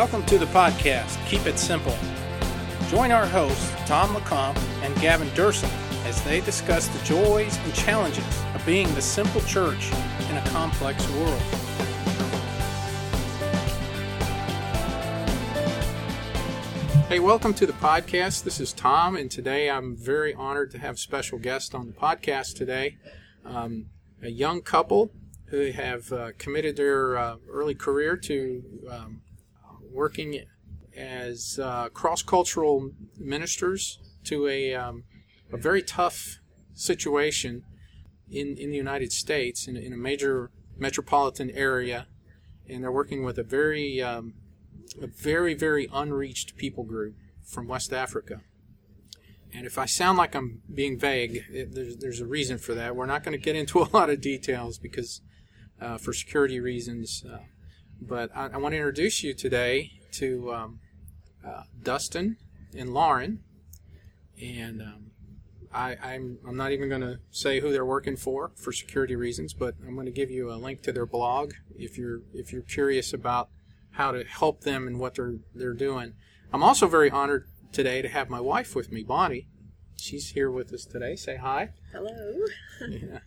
Welcome to the podcast, Keep It Simple. Join our hosts, Tom LeCompte and Gavin Dursel, as they discuss the joys and challenges of being the simple church in a complex world. Hey, welcome to the podcast. This is Tom, and today I'm very honored to have a special guest on the podcast today. A young couple who have committed their early career to working as cross-cultural ministers to a very tough situation in the United States, in a major metropolitan area, and they're working with a very, very unreached people group from West Africa. And if I sound like I'm being vague, there's a reason for that. We're not going to get into a lot of details because for security reasons. But I want to introduce you today to Dustin and Lauren. And I'm not even going to say who they're working for security reasons, but I'm going to give you a link to their blog if you're curious about how to help them and what they're doing. I'm also very honored today to have my wife with me, Bonnie. She's here with us today. Say hi. Hello. Yeah.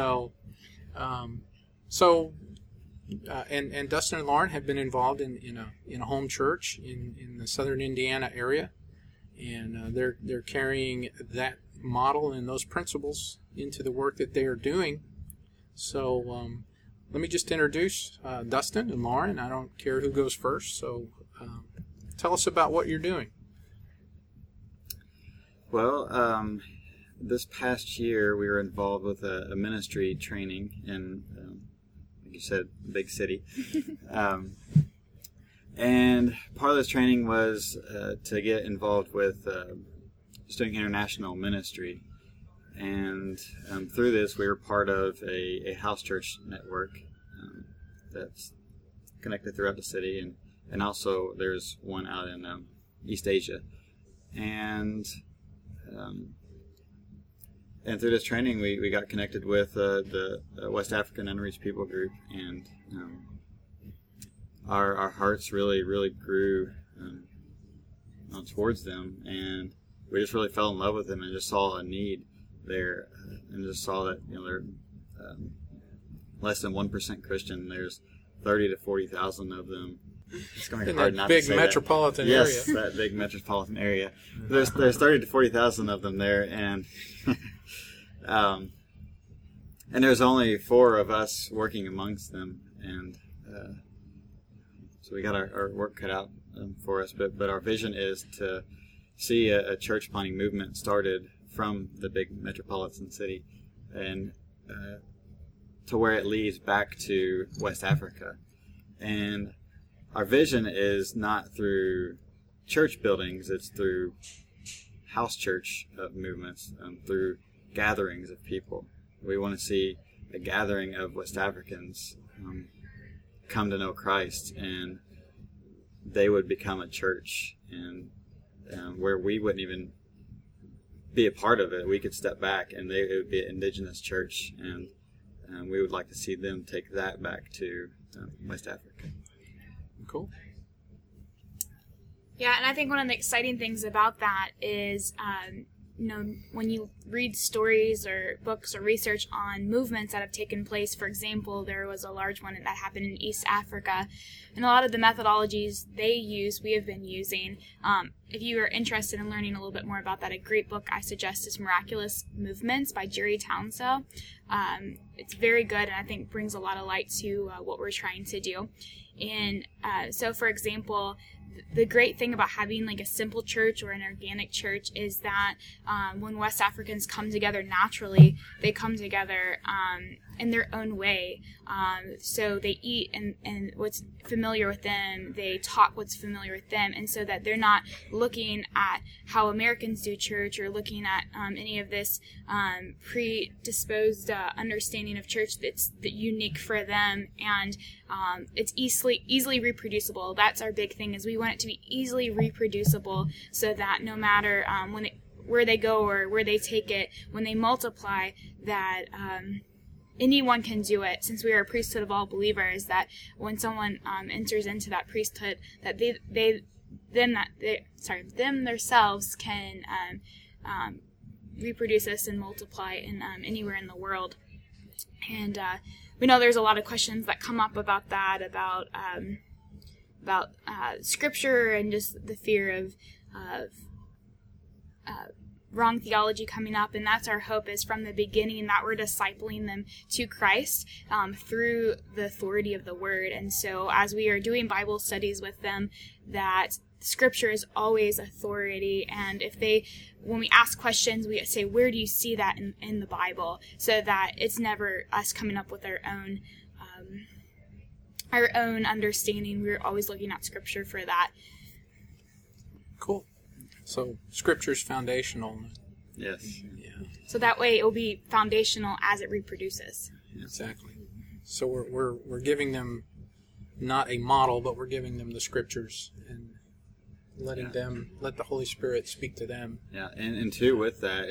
And Dustin and Lauren have been involved in a home church in the southern Indiana area, and they're carrying that model and those principles into the work that they are doing. So let me just introduce Dustin and Lauren. I don't care who goes first. So tell us about what you're doing. Well, this past year we were involved with a ministry training in, like you said, big city. And part of this training was to get involved with just doing international ministry. And through this, we were part of a house church network that's connected throughout the city. And also there's one out in East Asia. And through this training, we got connected with the West African Unreached People Group, and our hearts really grew towards them, and we just really fell in love with them and just saw a need there, and just saw that they're less than 1% Christian. There's 30 to 40,000 of them. It's going to be hard not to say that. Big metropolitan area. Yes, that big metropolitan area. There's 30 to 40,000 of them there, and and there's only 4 of us working amongst them, and so we got our work cut out for us. But our vision is to see a church planting movement started from the big metropolitan city, and to where it leads back to West Africa. And our vision is not through church buildings, it's through house church movements, through gatherings of people. We want to see a gathering of West Africans come to know Christ, and they would become a church, and where we wouldn't even be a part of it. We could step back, and it would be an indigenous church, and we would like to see them take that back to West Africa. Cool. Yeah, and I think one of the exciting things about that is, when you read stories or books or research on movements that have taken place, for example, there was a large one that happened in East Africa, and a lot of the methodologies they use, we have been using. If you are interested in learning a little bit more about that, a great book I suggest is Miraculous Movements by Jerry Townsend. It's very good, and I think brings a lot of light to what we're trying to do. And so, for example, the great thing about having like a simple church or an organic church is that when West Africans come together naturally, they come together in their own way. So they eat and what's familiar with them, they talk what's familiar with them, and so that they're not looking at how Americans do church or looking at any of this predisposed understanding of church that's unique for them, and it's easily reproducible. That's our big thing, is we want it to be easily reproducible, so that no matter where they go or where they take it, when they multiply, that anyone can do it, since we are a priesthood of all believers, that when someone enters into that priesthood, that them themselves can reproduce us and multiply in anywhere in the world. And we know there's a lot of questions that come up about that, about Scripture, and just the fear of wrong theology coming up. And that's our hope, is from the beginning that we're discipling them to Christ through the authority of the Word. And so as we are doing Bible studies with them, that Scripture is always authority, and when we ask questions, we say, where do you see that in the Bible, so that it's never us coming up with our own understanding. We're always looking at Scripture for that. Cool. So Scripture's foundational. Yes. Yeah. So that way it will be foundational as it reproduces. Exactly. So we're giving them not a model, but we're giving them the Scriptures and letting them, let the Holy Spirit speak to them. Yeah, and too, with that,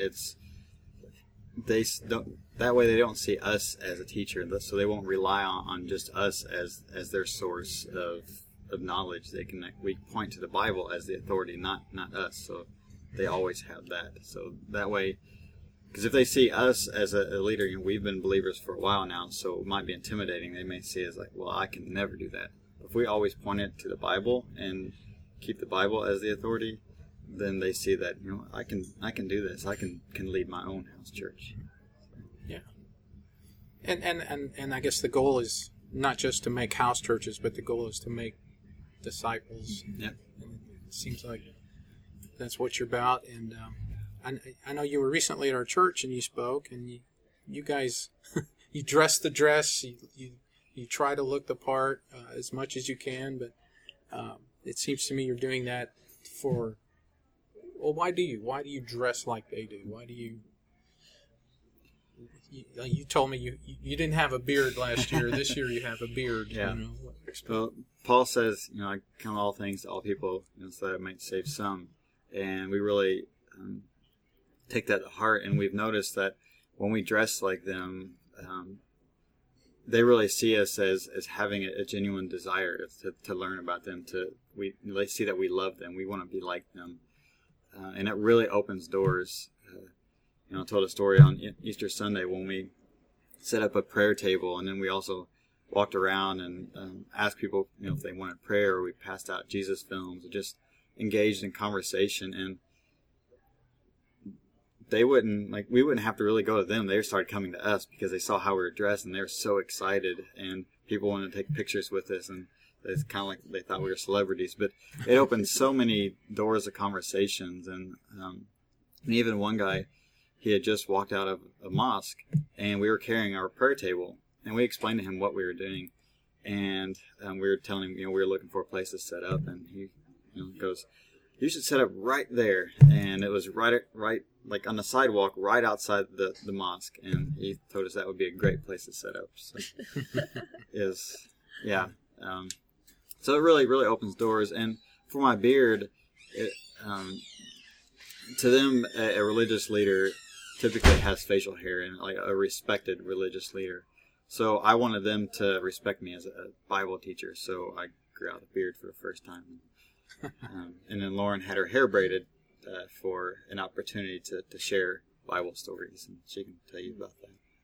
that way they don't see us as a teacher, so they won't rely on just us as their source of knowledge. We point to the Bible as the authority, not us. So they always have that. So that way, because if they see us as a leader, we've been believers for a while now, so it might be intimidating. They may see us like, well, I can never do that. If we always point it to the Bible and keep the Bible as the authority, then they see that, I can do this. I can lead my own house church. Yeah. And I guess the goal is not just to make house churches, but the goal is to make disciples. Yeah. And it seems like that's what you're about. And I know you were recently at our church and you spoke, and you guys, you dress the dress, you try to look the part as much as you can, but it seems to me you're doing that for, well, why do you dress like they do? Why do you told me you didn't have a beard last year. This year you have a beard. Yeah. Well, Paul says, I count all things to all people, so that it might save some. And we really take that to heart, and we've noticed that when we dress like them, they really see us as having a genuine desire to learn about them. They see that we love them. We want to be like them. And it really opens doors. I told a story on Easter Sunday when we set up a prayer table, and then we also walked around and asked people, if they wanted prayer, or we passed out Jesus films, or just engaged in conversation. And we wouldn't have to really go to them. They started coming to us because they saw how we were dressed, and they were so excited, and people wanted to take pictures with us, and it's kind of like they thought we were celebrities. But it opened so many doors of conversations, and even one guy, he had just walked out of a mosque, and we were carrying our prayer table, and we explained to him what we were doing, and we were telling him, we were looking for a place to set up, and he goes, "You should set up right there," and it was right like on the sidewalk right outside the mosque, and he told us that would be a great place to set up. So so it really opens doors. And for my beard, to them, a religious leader typically has facial hair, and like a respected religious leader. So I wanted them to respect me as a Bible teacher, so I grew out a beard for the first time. And then Lauren had her hair braided for an opportunity to share Bible stories, and she can tell you about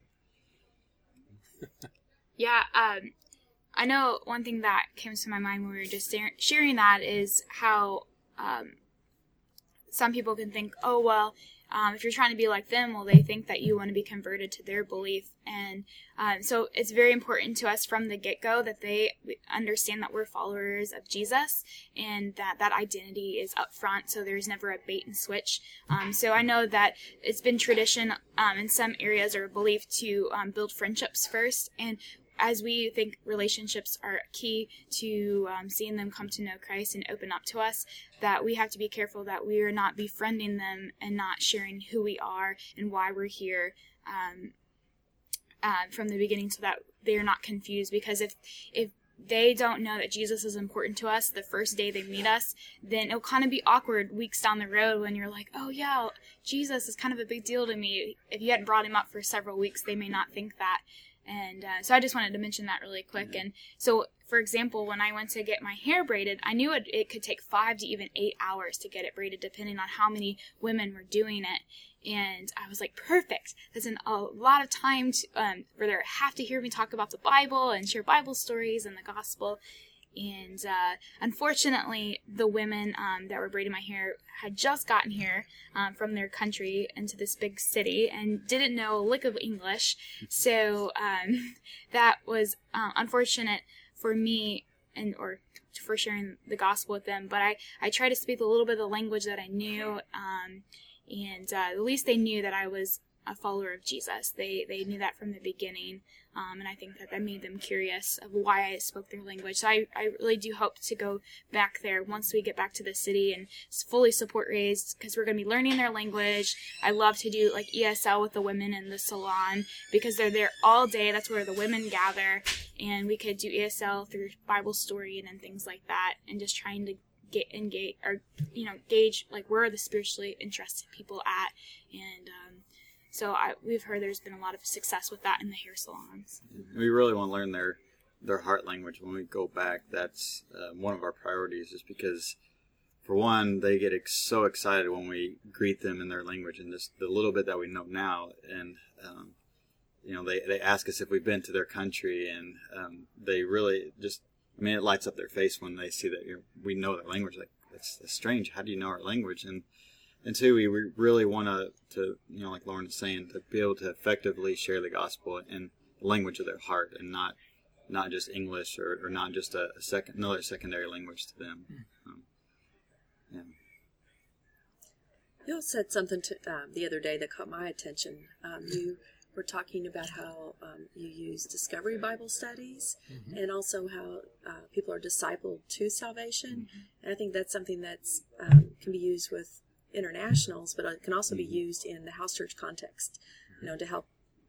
that. Yeah, I know one thing that came to my mind when we were just sharing that is how some people can think, oh, well, if you're trying to be like them, well, they think that you want to be converted to their belief. And so it's very important to us from the get-go that they understand that we're followers of Jesus, and that identity is up front, so there's never a bait and switch. So I know that it's been tradition in some areas or belief to build friendships first, and as we think relationships are key to seeing them come to know Christ and open up to us, that we have to be careful that we are not befriending them and not sharing who we are and why we're here from the beginning, so that they're not confused. Because if they don't know that Jesus is important to us the first day they meet us, then it'll kind of be awkward weeks down the road when you're like, oh yeah, Jesus is kind of a big deal to me. If you hadn't brought him up for several weeks, they may not think that. And so I just wanted to mention that really quick. And so, for example, when I went to get my hair braided, I knew it could take 5 to even 8 hours to get it braided, depending on how many women were doing it. And I was like, perfect. That's a lot of time where they have to hear me talk about the Bible and share Bible stories and the gospel. And unfortunately, the women that were braiding my hair had just gotten here from their country into this big city and didn't know a lick of English. So that was unfortunate for me or for sharing the gospel with them. But I tried to speak a little bit of the language that I knew, and at least they knew that I was a follower of Jesus. They knew that from the beginning, and I think that made them curious of why I spoke their language. So I really do hope to go back there once we get back to the city and fully support Raised, because we're going to be learning their language. I love to do like ESL with the women in the salon because they're there all day. That's where the women gather, and we could do ESL through Bible story and things like that, and just trying to gauge like where are the spiritually interested people at. And so we've heard there's been a lot of success with that in the hair salons. We really want to learn their heart language when we go back. That's one of our priorities, just because, for one, they get so excited when we greet them in their language and just the little bit that we know now. And, they ask us if we've been to their country, and they really just, it lights up their face when they see that we know their language. Like, that's strange. How do you know our language? And two, we really want to like Lauren is saying, to be able to effectively share the gospel in the language of their heart, and not just English or not just another secondary language to them. Yeah. You all said something the other day that caught my attention. You were talking about how you use Discovery Bible Studies, and also how people are discipled to salvation. And I think that's something that's can be used with internationals, but it can also be used in the house church context, to help.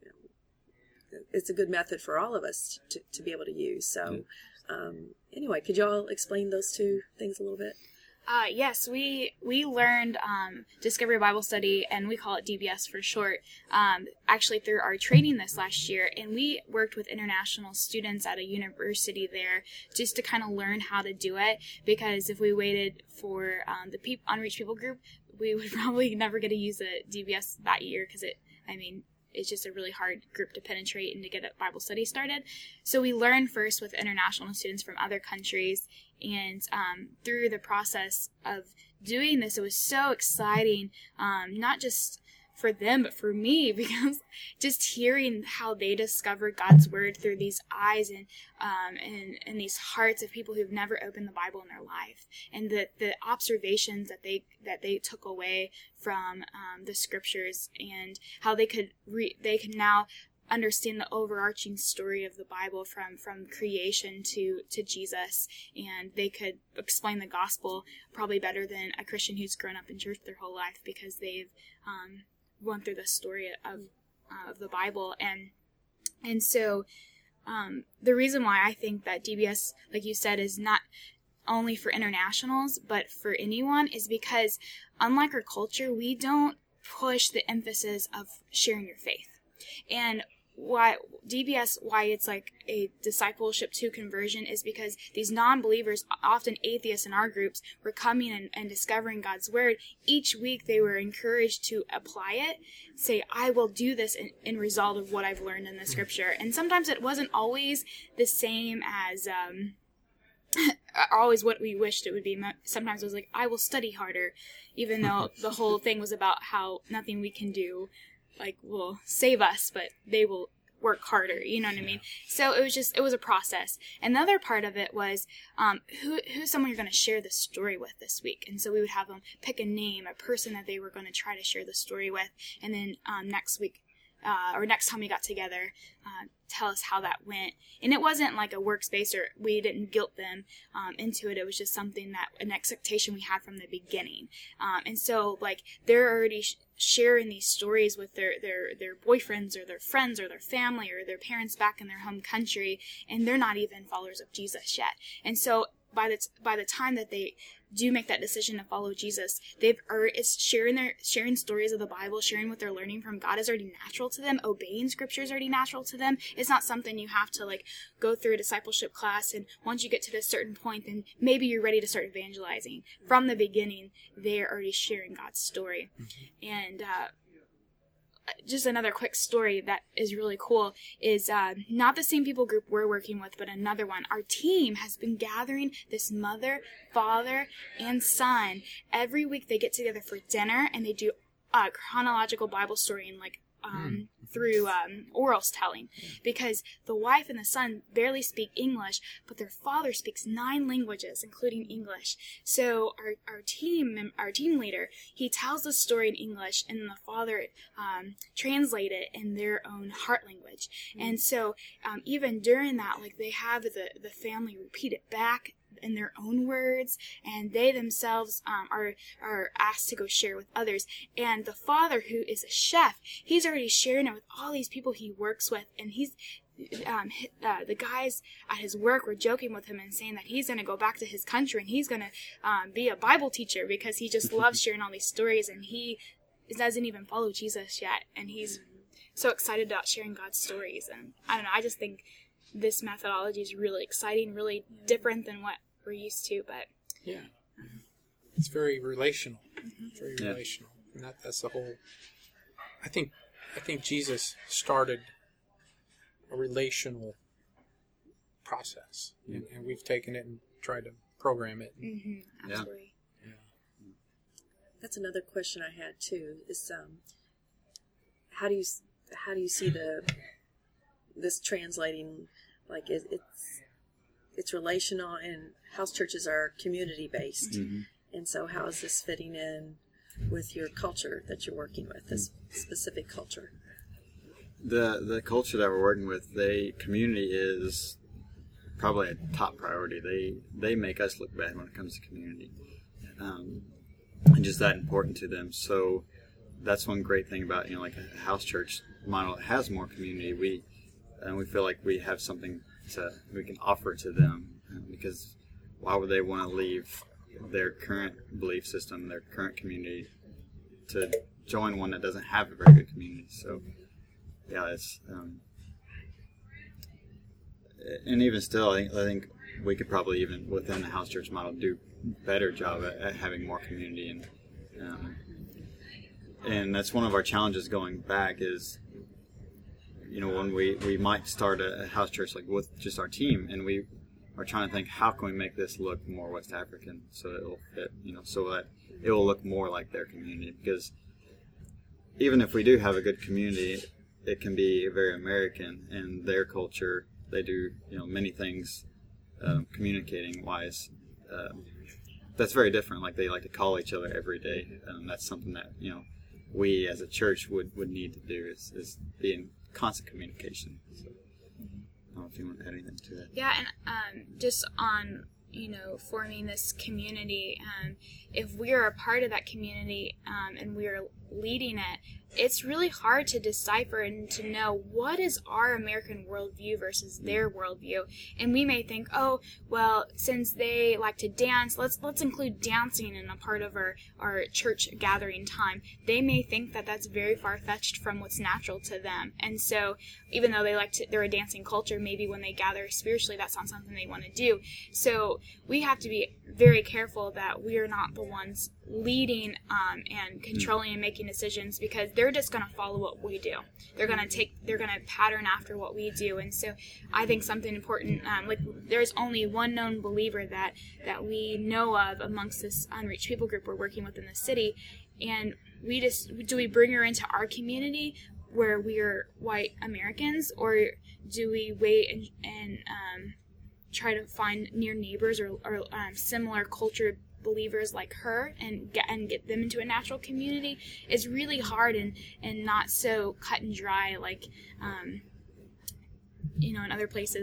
It's a good method for all of us to be able to use. So anyway, could you all explain those two things a little bit? Yes, we learned Discovery Bible Study, and we call it DBS for short, actually through our training this last year. And we worked with international students at a university there just to kind of learn how to do it, because if we waited for the Unreached People group, we would probably never get to use a DBS that year, because it's just a really hard group to penetrate and to get a Bible study started. So we learned first with international students from other countries, and through the process of doing this, it was so exciting, not just for them, but for me, because just hearing how they discover God's Word through these eyes and these hearts of people who've never opened the Bible in their life, and the observations that they took away from the Scriptures, and how they can now understand the overarching story of the Bible from creation to Jesus, and they could explain the gospel probably better than a Christian who's grown up in church their whole life, because they've went through the story of the Bible. And so the reason why I think that DBS, like you said, is not only for internationals but for anyone is because, unlike our culture, we don't push the emphasis of sharing your faith. And why it's like a discipleship to conversion is because these non-believers, often atheists in our groups, were coming and discovering God's Word. Each week they were encouraged to apply it, say, I will do this in result of what I've learned in the Scripture. And sometimes it wasn't always the same as always what we wished it would be. Sometimes it was like, I will study harder, even though the whole thing was about how nothing we can do will save us, but they will work harder, you know what I mean? So it was a process. And the other part of it was, who's someone you're going to share the story with this week? And so we would have them pick a name, a person that they were going to try to share the story with, and then next week, or next time we got together, tell us how that went. And it wasn't like a workspace, or we didn't guilt them into it. It was just something an expectation we had from the beginning. And so they're already sharing these stories with their boyfriends or their friends or their family or their parents back in their home country, and they're not even followers of Jesus yet. And so by the time that they do make that decision to follow Jesus, it's sharing stories of the Bible, sharing what they're learning from God is already natural to them. Obeying Scripture is already natural to them. It's not something you have to like go through a discipleship class, and once you get to this certain point, then maybe you're ready to start evangelizing. From the beginning, they're already sharing God's story. And just another quick story that is really cool is not the same people group we're working with, but another one. Our team has been gathering this mother, father, and son. Every week they get together for dinner, and they do a chronological Bible story and like through oral telling, because the wife and the son barely speak English, but their father speaks 9 languages, including English. So our team leader, he tells the story in English, and the father translate it in their own heart language. And so even during that, like they have the family repeat it back in their own words, and they themselves are asked to go share with others. And the father, who is a chef, he's already sharing it with all these people he works with, and he's the guys at his work were joking with him and saying that he's going to go back to his country and he's going to be a Bible teacher, because he just loves sharing all these stories, and he doesn't even follow Jesus yet, and he's so excited about sharing God's stories. And I don't know, I just think this methodology is really exciting, really different than what we're used to, but it's very relational. Very relational, and that's the whole. I think Jesus started a relational process, and we've taken it and tried to program it. Absolutely. That's another question I had too. Is how do you see this translating? Like it's relational, and house churches are community based, and so how is this fitting in with your culture that you're working with, this specific culture? The culture that we're working with, community is probably a top priority. They make us look bad when it comes to community, and just that important to them. So that's one great thing about like a house church model. It has more community. We feel like we have something we can offer to them, because why would they want to leave their current belief system, their current community, to join one that doesn't have a very good community? So it's and even still, I think we could probably, even within the house church model, do a better job at having more community, and that's one of our challenges going back is, when we might start a house church like with just our team, and we are trying to think, how can we make this look more West African so that it will fit, so that it will look more like their community. Because even if we do have a good community, it can be very American in their culture. They do, many things communicating wise. That's very different. Like they like to call each other every day. That's something that, we as a church would need to do is be in constant communication. So, I don't know if you want to add anything to that. Yeah, and just on forming this community, if we are a part of that community and we are leading it, it's really hard to decipher and to know what is our American worldview versus their worldview. And we may think, oh, well, since they like to dance, let's include dancing in a part of our church gathering time. They may think that that's very far-fetched from what's natural to them. And so even though they're a dancing culture, maybe when they gather spiritually, that's not something they want to do. So we have to be very careful that we are not the ones leading and controlling and making decisions, because they're just going to follow what we do. They're going to pattern after what we do. And so I think something important, there's only one known believer that we know of amongst this unreached people group we're working with in the city, and do we bring her into our community where we're white Americans, or do we wait and try to find near neighbors or similar culture believers like her and get them into a natural community? Is really hard and not so cut and dry like in other places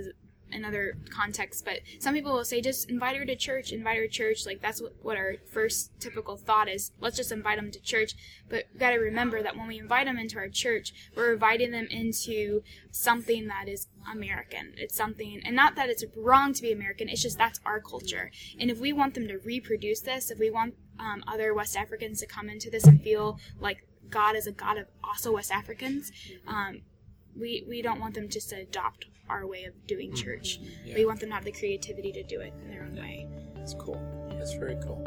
in other contexts, but some people will say, just invite her to church. Like, that's what our first typical thought is. Let's just invite them to church. But we've got to remember that when we invite them into our church, we're inviting them into something that is American. It's something, and not that it's wrong to be American, it's just that's our culture. And if we want them to reproduce this, if we want other West Africans to come into this and feel like God is a God of also West Africans, we don't want them just to adopt our way of doing church. Yeah. We want them to have the creativity to do it in their own way. That's cool. That's very cool.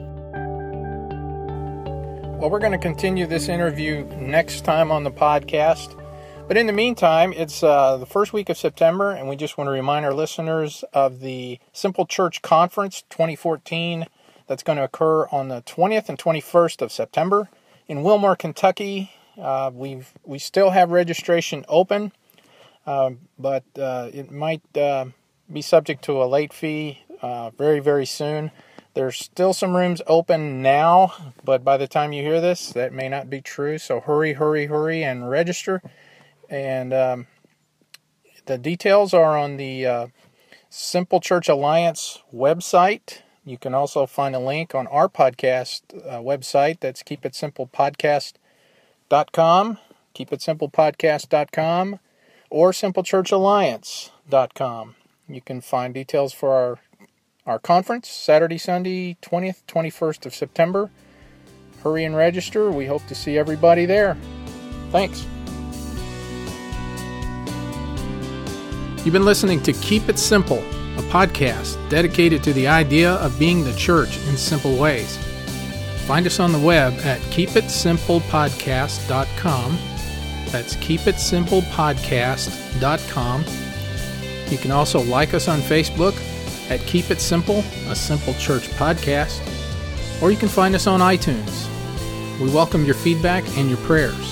Well, we're going to continue this interview next time on the podcast. But in the meantime, it's the first week of September, and we just want to remind our listeners of the Simple Church Conference 2014 that's going to occur on the 20th and 21st of September in Wilmore, Kentucky. We still have registration open, but it might be subject to a late fee very, very soon. There's still some rooms open now, but by the time you hear this, that may not be true. So hurry and register. And the details are on the Simple Church Alliance website. You can also find a link on our podcast website. That's keepitsemplepodcast.com, keepitsemplepodcast.com, or simplechurchalliance.com. You can find details for our conference, Saturday, Sunday, 20th, 21st of September. Hurry and register. We hope to see everybody there. Thanks. You've been listening to Keep It Simple, a podcast dedicated to the idea of being the church in simple ways. Find us on the web at keepitsemplepodcast.com. That's keepitsemplepodcast.com. You can also like us on Facebook at Keep It Simple, a Simple Church podcast, or you can find us on iTunes. We welcome your feedback and your prayers.